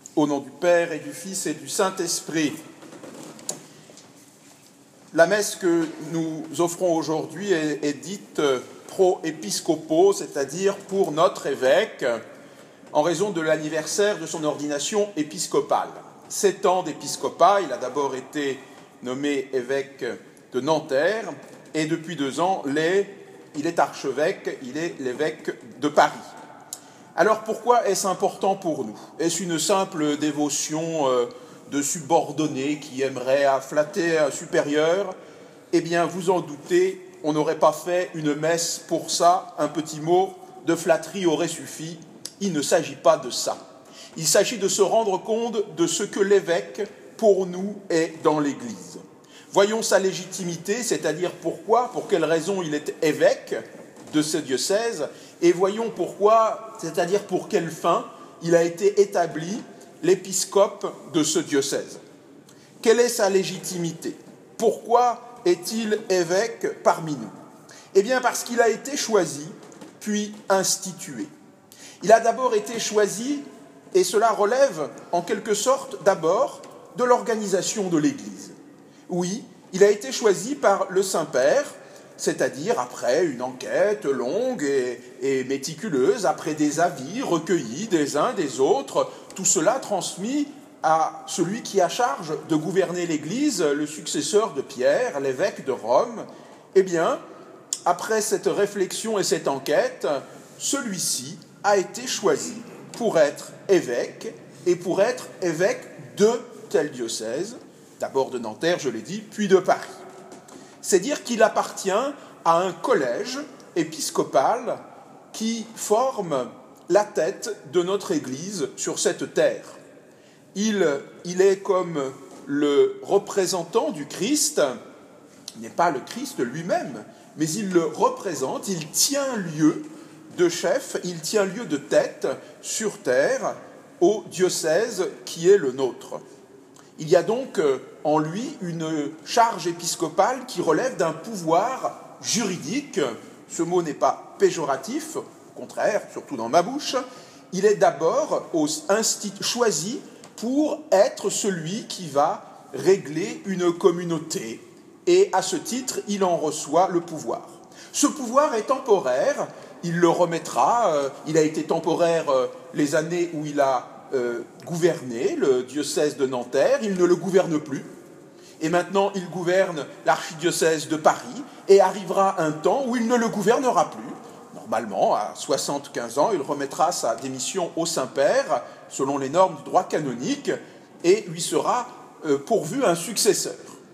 Au nom du Père et du Fils et du Saint-Esprit. La messe que nous offrons aujourd'hui est dite pro episcopo, c'est-à-dire pour notre évêque, en raison de l'anniversaire de son ordination épiscopale. 7 ans d'épiscopat, il a d'abord été nommé évêque de Nanterre, et depuis 2 ans, il est archevêque, il est l'évêque de Paris. Alors pourquoi est-ce important pour nous? Est-ce une simple dévotion de subordonnés qui aimerait flatter un supérieur? Eh bien, vous en doutez, on n'aurait pas fait une messe pour ça, un petit mot de flatterie aurait suffi. Il ne s'agit pas de ça. Il s'agit de se rendre compte de ce que l'évêque, pour nous, est dans l'Église. Voyons sa légitimité, c'est-à-dire pourquoi, pour quelles raisons il est évêque de ce diocèse, et voyons pourquoi, c'est-à-dire pour quelle fin, il a été établi l'épiscope de ce diocèse. Quelle est sa légitimité? Pourquoi est-il évêque parmi nous? Eh bien parce qu'il a été choisi, puis institué. Il a d'abord été choisi, et cela relève en quelque sorte d'abord de l'organisation de l'Église. Oui, il a été choisi par le Saint-Père, c'est-à-dire après une enquête longue et méticuleuse, après des avis recueillis des uns des autres, tout cela transmis à celui qui a charge de gouverner l'Église, le successeur de Pierre, l'évêque de Rome. Eh bien, après cette réflexion et cette enquête, celui-ci a été choisi pour être évêque, et pour être évêque de tel diocèse, d'abord de Nanterre, je l'ai dit, puis de Paris. C'est dire qu'il appartient à un collège épiscopal qui forme la tête de notre Église sur cette terre. Il est comme le représentant du Christ, il n'est pas le Christ lui-même, mais il le représente, il tient lieu de chef, il tient lieu de tête sur terre au diocèse qui est le nôtre. Il y a donc en lui une charge épiscopale qui relève d'un pouvoir juridique. Ce mot n'est pas péjoratif, au contraire, surtout dans ma bouche. Il est d'abord choisi pour être celui qui va régler une communauté. Et à ce titre, il en reçoit le pouvoir. Ce pouvoir est temporaire, il le remettra. Il a été temporaire les années où il a gouverné le diocèse de Nanterre, il ne le gouverne plus, et maintenant il gouverne l'archidiocèse de Paris, et arrivera un temps où il ne le gouvernera plus. Normalement, à 75 ans, il remettra sa démission au Saint-Père, selon les normes du droit canonique, et lui sera pourvu un successeur.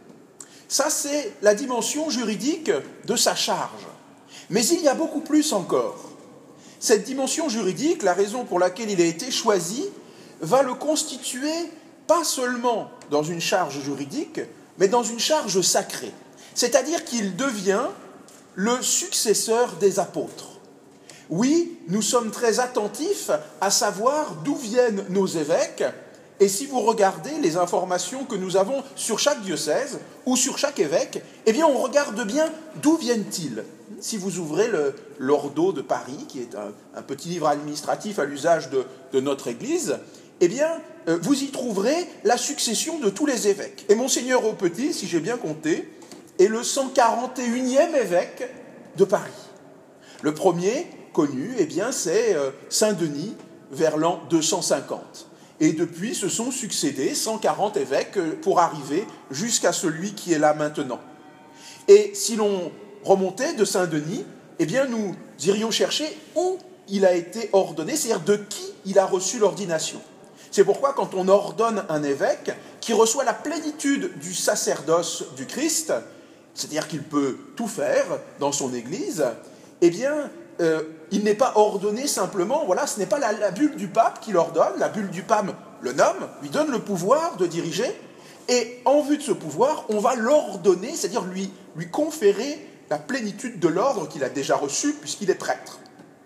Ça, c'est la dimension juridique de sa charge. Mais il y a beaucoup plus encore. Cette dimension juridique, la raison pour laquelle il a été choisi, va le constituer pas seulement dans une charge juridique, mais dans une charge sacrée. C'est-à-dire qu'il devient le successeur des apôtres. Oui, nous sommes très attentifs à savoir d'où viennent nos évêques, et si vous regardez les informations que nous avons sur chaque diocèse ou sur chaque évêque, eh bien on regarde bien d'où viennent-ils. Si vous ouvrez l'Ordo de Paris, qui est un petit livre administratif à l'usage de notre Église, eh bien, vous y trouverez la succession de tous les évêques. Et Monseigneur Aupetit, si j'ai bien compté, est le 141e évêque de Paris. Le premier connu, eh bien, c'est Saint-Denis, vers l'an 250. Et depuis, se sont succédés 140 évêques pour arriver jusqu'à celui qui est là maintenant. Et si l'on remontait de Saint-Denis, eh bien, nous irions chercher où il a été ordonné, c'est-à-dire de qui il a reçu l'ordination. C'est pourquoi quand on ordonne un évêque qui reçoit la plénitude du sacerdoce du Christ, c'est-à-dire qu'il peut tout faire dans son Église, eh bien, il n'est pas ordonné simplement, voilà, ce n'est pas la bulle du pape qui l'ordonne, la bulle du pape le nomme, lui donne le pouvoir de diriger, et en vue de ce pouvoir, on va l'ordonner, c'est-à-dire lui conférer la plénitude de l'ordre qu'il a déjà reçu puisqu'il est prêtre.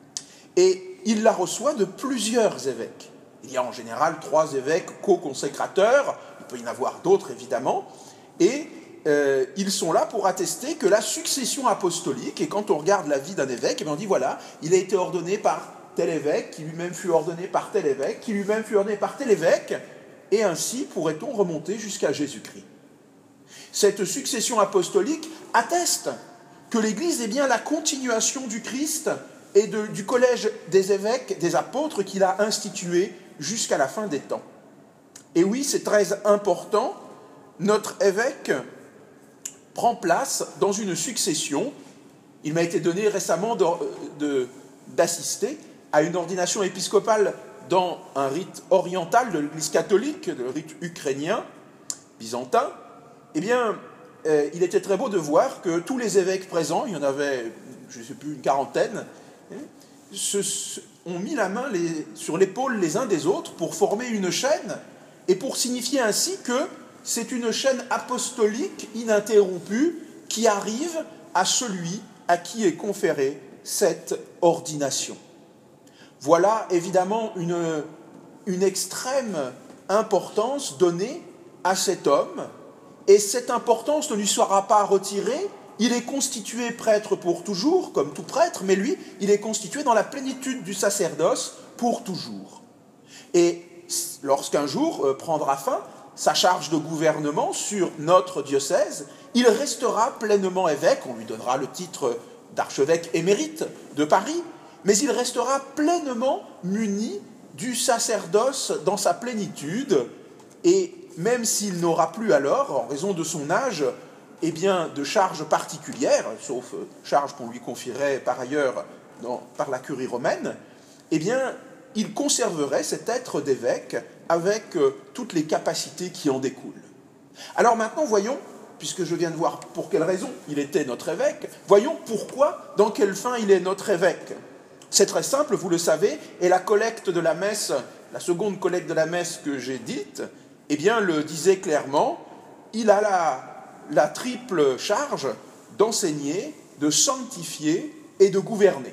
Et il la reçoit de plusieurs évêques. Il y a en général 3 évêques co-consécrateurs, il peut y en avoir d'autres évidemment, et ils sont là pour attester que la succession apostolique, et quand on regarde la vie d'un évêque, on dit voilà, il a été ordonné par tel évêque, qui lui-même fut ordonné par tel évêque, qui lui-même fut ordonné par tel évêque, et ainsi pourrait-on remonter jusqu'à Jésus-Christ. Cette succession apostolique atteste que l'Église est bien la continuation du Christ et du collège des évêques, des apôtres qu'il a institué jusqu'à la fin des temps. Et oui, c'est très important, notre évêque prend place dans une succession. Il m'a été donné récemment d'assister à une ordination épiscopale dans un rite oriental de l'Église catholique, le rite ukrainien, byzantin. Eh bien, il était très beau de voir que tous les évêques présents, il y en avait, je ne sais plus, une quarantaine, ont mis la main sur l'épaule les uns des autres pour former une chaîne et pour signifier ainsi que c'est une chaîne apostolique ininterrompue qui arrive à celui à qui est conférée cette ordination. Voilà évidemment une extrême importance donnée à cet homme, et cette importance ne lui sera pas retirée. Il est constitué prêtre pour toujours, comme tout prêtre, mais lui, il est constitué dans la plénitude du sacerdoce pour toujours. Et lorsqu'un jour prendra fin sa charge de gouvernement sur notre diocèse, il restera pleinement évêque, on lui donnera le titre d'archevêque émérite de Paris, mais il restera pleinement muni du sacerdoce dans sa plénitude, et même s'il n'aura plus alors, en raison de son âge, eh bien, de charges particulières, sauf charges qu'on lui confierait par ailleurs par la curie romaine, eh bien, il conserverait cet être d'évêque avec toutes les capacités qui en découlent. Alors maintenant, voyons, puisque je viens de voir pour quelle raison il était notre évêque, voyons pourquoi, dans quelle fin il est notre évêque. C'est très simple, vous le savez, et la collecte de la messe, la seconde collecte de la messe que j'ai dite, eh bien, le disait clairement, il a la triple charge d'enseigner, de sanctifier et de gouverner.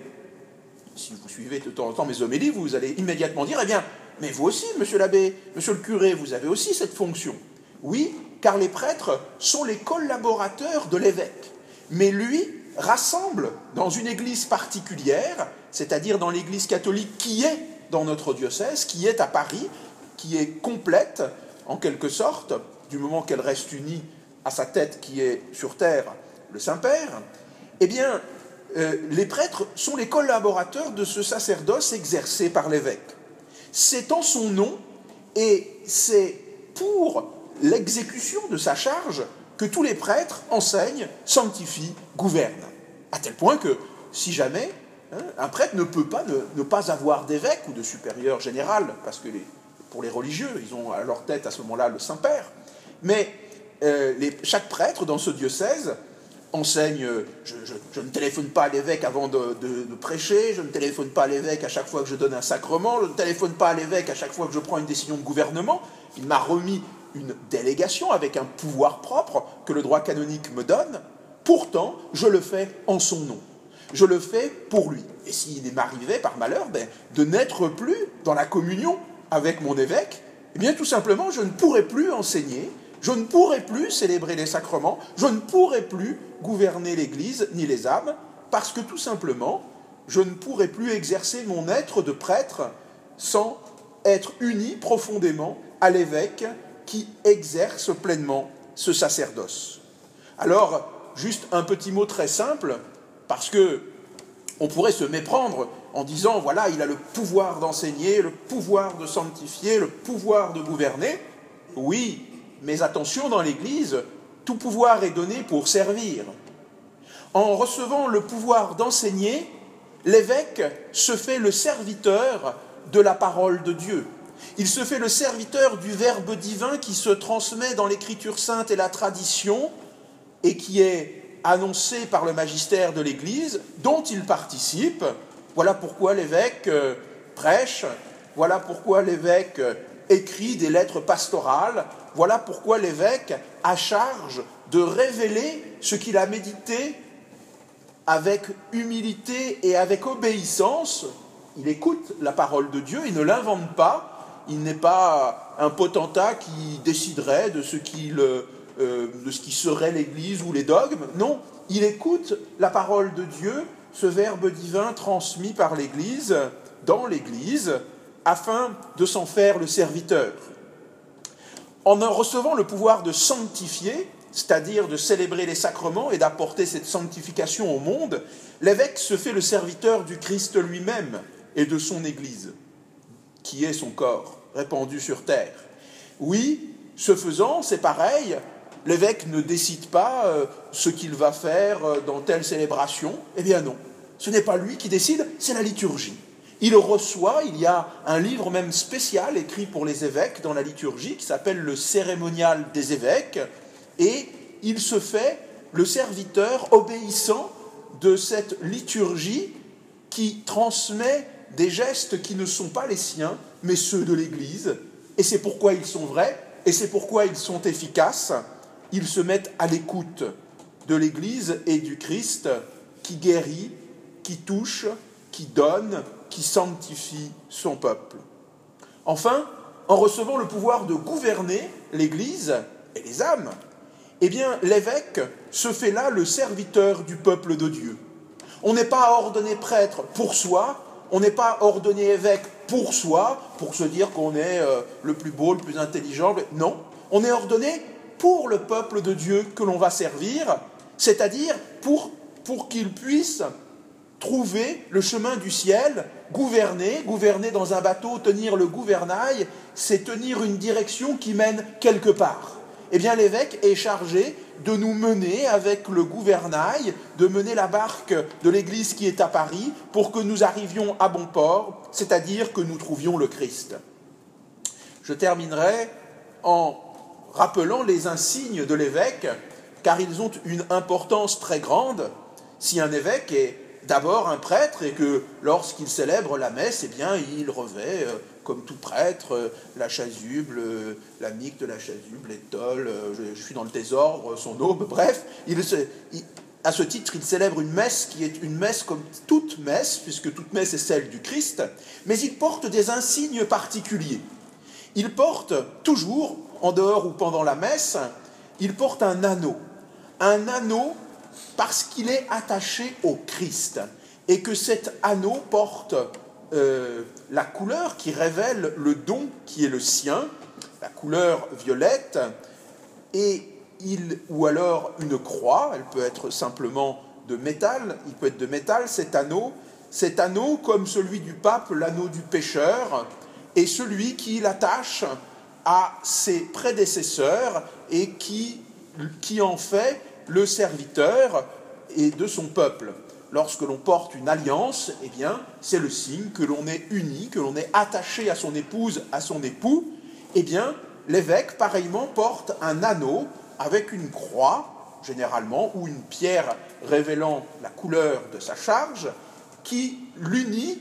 Si vous suivez de temps en temps mes homélies, vous allez immédiatement dire, eh bien, mais vous aussi, monsieur l'abbé, monsieur le curé, vous avez aussi cette fonction. Oui, car les prêtres sont les collaborateurs de l'évêque. Mais lui rassemble dans une église particulière, c'est-à-dire dans l'église catholique qui est dans notre diocèse, qui est à Paris, qui est complète, en quelque sorte, du moment qu'elle reste unie à sa tête qui est sur terre, le Saint-Père, eh bien, les prêtres sont les collaborateurs de ce sacerdoce exercé par l'évêque. C'est en son nom et c'est pour l'exécution de sa charge que tous les prêtres enseignent, sanctifient, gouvernent. À tel point que, si jamais, un prêtre ne peut pas ne pas avoir d'évêque ou de supérieur général, parce que pour les religieux, ils ont à leur tête à ce moment-là le Saint-Père, mais chaque prêtre dans ce diocèse enseigne, je ne téléphone pas à l'évêque avant de prêcher, je ne téléphone pas à l'évêque à chaque fois que je donne un sacrement, je ne téléphone pas à l'évêque à chaque fois que je prends une décision de gouvernement. Il m'a remis une délégation avec un pouvoir propre que le droit canonique me donne. Pourtant, je le fais en son nom. Je le fais pour lui. Et s'il m'arrivait, par malheur, de n'être plus dans la communion avec mon évêque, eh bien, tout simplement, je ne pourrais plus enseigner, je ne pourrais plus célébrer les sacrements, je ne pourrais plus gouverner l'Église ni les âmes, parce que tout simplement, je ne pourrais plus exercer mon être de prêtre sans être uni profondément à l'évêque qui exerce pleinement ce sacerdoce. Alors, juste un petit mot très simple, parce que on pourrait se méprendre en disant, voilà, il a le pouvoir d'enseigner, le pouvoir de sanctifier, le pouvoir de gouverner. Oui, mais attention, dans l'Église, tout pouvoir est donné pour servir. En recevant le pouvoir d'enseigner, l'évêque se fait le serviteur de la parole de Dieu. Il se fait le serviteur du Verbe divin qui se transmet dans l'Écriture sainte et la tradition et qui est annoncé par le magistère de l'Église, dont il participe. Voilà pourquoi l'évêque prêche, voilà pourquoi l'évêque écrit des lettres pastorales, voilà pourquoi l'évêque a charge de révéler ce qu'il a médité avec humilité et avec obéissance. Il écoute la parole de Dieu, il ne l'invente pas, il n'est pas un potentat qui déciderait de ce qui serait l'Église ou les dogmes. Non, il écoute la parole de Dieu, ce Verbe divin transmis par l'Église dans l'Église afin de s'en faire le serviteur. En recevant le pouvoir de sanctifier, c'est-à-dire de célébrer les sacrements et d'apporter cette sanctification au monde, l'évêque se fait le serviteur du Christ lui-même et de son Église, qui est son corps répandu sur terre. Oui, ce faisant, c'est pareil, l'évêque ne décide pas ce qu'il va faire dans telle célébration. Eh bien non, ce n'est pas lui qui décide, c'est la liturgie. Il reçoit, il y a un livre même spécial écrit pour les évêques dans la liturgie qui s'appelle le Cérémonial des évêques, et il se fait le serviteur obéissant de cette liturgie qui transmet des gestes qui ne sont pas les siens, mais ceux de l'Église, et c'est pourquoi ils sont vrais, et c'est pourquoi ils sont efficaces. Ils se mettent à l'écoute de l'Église et du Christ qui guérit, qui touche, qui donne, qui sanctifie son peuple. Enfin, en recevant le pouvoir de gouverner l'Église et les âmes, eh bien, l'évêque se fait là le serviteur du peuple de Dieu. On n'est pas ordonné prêtre pour soi, on n'est pas ordonné évêque pour soi, pour se dire qu'on est le plus beau, le plus intelligent. Non, on est ordonné pour le peuple de Dieu que l'on va servir, c'est-à-dire pour qu'il puisse trouver le chemin du ciel, gouverner dans un bateau, tenir le gouvernail, c'est tenir une direction qui mène quelque part. Eh bien, l'évêque est chargé de nous mener avec le gouvernail, de mener la barque de l'Église qui est à Paris pour que nous arrivions à bon port, c'est-à-dire que nous trouvions le Christ. Je terminerai en rappelant les insignes de l'évêque, car ils ont une importance très grande. Si un évêque est d'abord un prêtre et que lorsqu'il célèbre la messe, eh bien, il revêt, comme tout prêtre, la chasuble, la mique de la chasuble, l'étole, je suis dans le désordre, son aube, bref, à ce titre, il célèbre une messe qui est une messe comme toute messe, puisque toute messe est celle du Christ, mais il porte des insignes particuliers. Il porte toujours, en dehors ou pendant la messe, il porte un anneau parce qu'il est attaché au Christ, et que cet anneau porte la couleur qui révèle le don qui est le sien, la couleur violette, ou alors une croix, elle peut être simplement de métal, il peut être de métal cet anneau comme celui du pape, l'anneau du pécheur, est celui qui l'attache à ses prédécesseurs et qui en fait le serviteur et de son peuple. Lorsque l'on porte une alliance, eh bien, c'est le signe que l'on est uni, que l'on est attaché à son épouse, à son époux. Eh bien, l'évêque, pareillement, porte un anneau avec une croix, généralement, ou une pierre révélant la couleur de sa charge, qui l'unit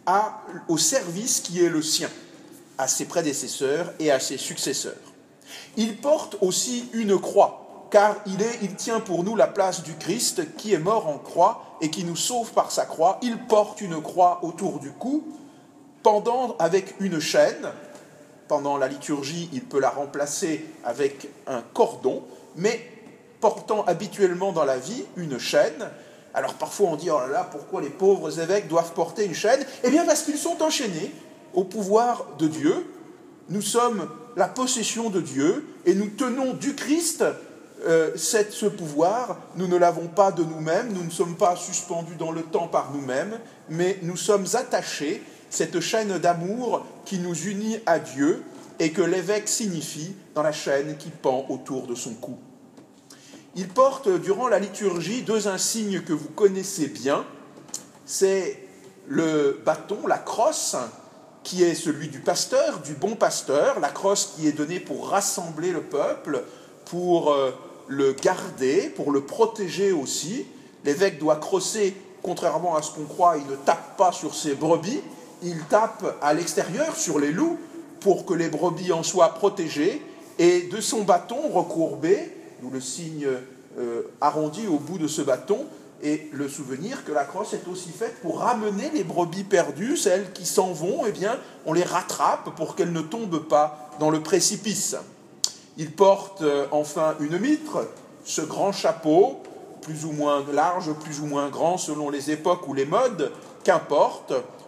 au service qui est le sien, à ses prédécesseurs et à ses successeurs. Il porte aussi une croix, car il tient pour nous la place du Christ qui est mort en croix et qui nous sauve par sa croix. Il porte une croix autour du cou, pendant avec une chaîne. Pendant la liturgie, il peut la remplacer avec un cordon, mais portant habituellement dans la vie une chaîne. Alors parfois on dit, oh là là, pourquoi les pauvres évêques doivent porter une chaîne ? Eh bien parce qu'ils sont enchaînés au pouvoir de Dieu. Nous sommes la possession de Dieu et nous tenons du Christ ce pouvoir. Nous ne l'avons pas de nous-mêmes, nous ne sommes pas suspendus dans le temps par nous-mêmes, mais nous sommes attachés, cette chaîne d'amour qui nous unit à Dieu et que l'évêque signifie dans la chaîne qui pend autour de son cou. Il porte durant la liturgie deux insignes que vous connaissez bien. C'est le bâton, la crosse, qui est celui du pasteur, du bon pasteur, la crosse qui est donnée pour rassembler le peuple, pour le garder, pour le protéger aussi. L'évêque doit crosser, contrairement à ce qu'on croit, il ne tape pas sur ses brebis, il tape à l'extérieur, sur les loups, pour que les brebis en soient protégées, et de son bâton recourbé, d'où le signe arrondi au bout de ce bâton, et le souvenir que la crosse est aussi faite pour ramener les brebis perdues, celles qui s'en vont, eh bien, on les rattrape pour qu'elles ne tombent pas dans le précipice. Il porte enfin une mitre, ce grand chapeau, plus ou moins large, plus ou moins grand selon les époques ou les modes, qu'importe,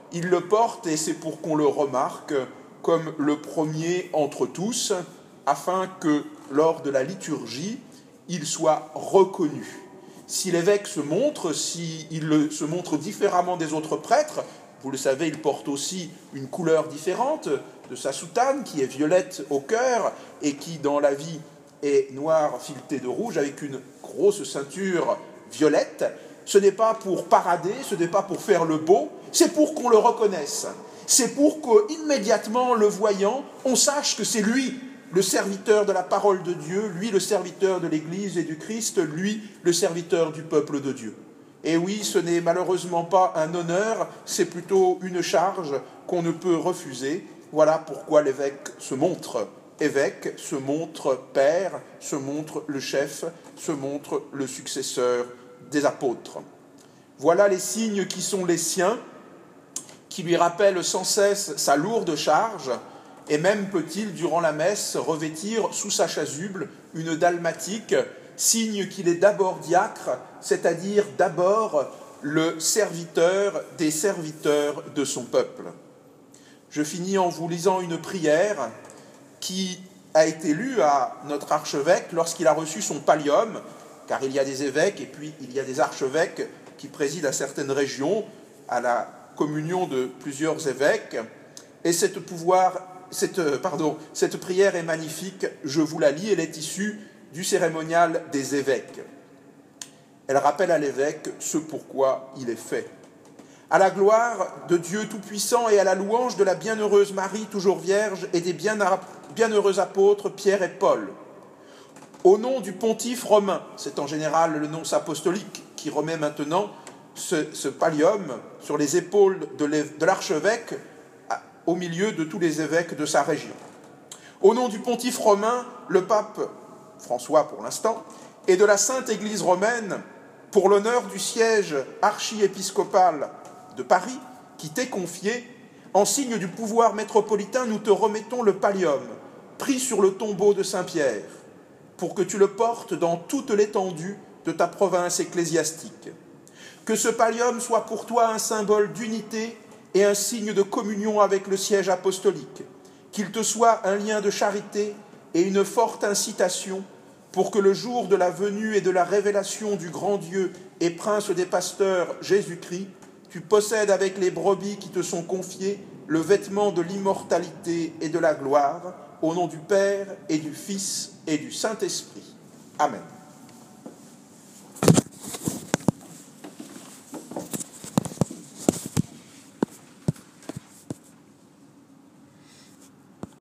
il le porte, et c'est pour qu'on le remarque, comme le premier entre tous, afin que, lors de la liturgie, il soit reconnu. Si l'évêque se montre, s'il se montre différemment des autres prêtres, vous le savez, il porte aussi une couleur différente de sa soutane, qui est violette au cœur, et qui, dans la vie, est noire filetée de rouge, avec une grosse ceinture violette. Ce n'est pas pour parader, ce n'est pas pour faire le beau, c'est pour qu'on le reconnaisse. C'est pour qu'immédiatement, le voyant, on sache que c'est lui, le serviteur de la parole de Dieu, lui, le serviteur de l'Église et du Christ, lui, le serviteur du peuple de Dieu. Et oui, ce n'est malheureusement pas un honneur, c'est plutôt une charge qu'on ne peut refuser. Voilà pourquoi l'évêque se montre évêque, se montre père, se montre le chef, se montre le successeur des apôtres. Voilà les signes qui sont les siens, qui lui rappellent sans cesse sa lourde charge, et même peut-il, durant la messe, revêtir sous sa chasuble une dalmatique, signe qu'il est d'abord diacre, c'est-à-dire d'abord le serviteur des serviteurs de son peuple. Je finis en vous lisant une prière qui a été lue à notre archevêque lorsqu'il a reçu son pallium, car il y a des évêques et puis il y a des archevêques qui président à certaines régions, à la communion de plusieurs évêques. Et cette prière est magnifique, je vous la lis, elle est issue du cérémonial des évêques. Elle rappelle à l'évêque ce pourquoi il est fait. À la gloire de Dieu Tout-Puissant et à la louange de la bienheureuse Marie, toujours vierge, et des bienheureux apôtres Pierre et Paul, au nom du pontife romain, c'est en général le nonce apostolique qui remet maintenant ce pallium sur les épaules de l'archevêque au milieu de tous les évêques de sa région. Au nom du pontife romain, le pape François pour l'instant, et de la Sainte Église romaine, pour l'honneur du siège archiépiscopal de Paris, qui t'est confié, en signe du pouvoir métropolitain, nous te remettons le pallium, pris sur le tombeau de Saint-Pierre, pour que tu le portes dans toute l'étendue de ta province ecclésiastique. Que ce pallium soit pour toi un symbole d'unité et un signe de communion avec le siège apostolique, qu'il te soit un lien de charité et une forte incitation pour que le jour de la venue et de la révélation du grand Dieu et prince des pasteurs, Jésus-Christ, tu possèdes avec les brebis qui te sont confiées le vêtement de l'immortalité et de la gloire, au nom du Père et du Fils et du Saint-Esprit. Amen.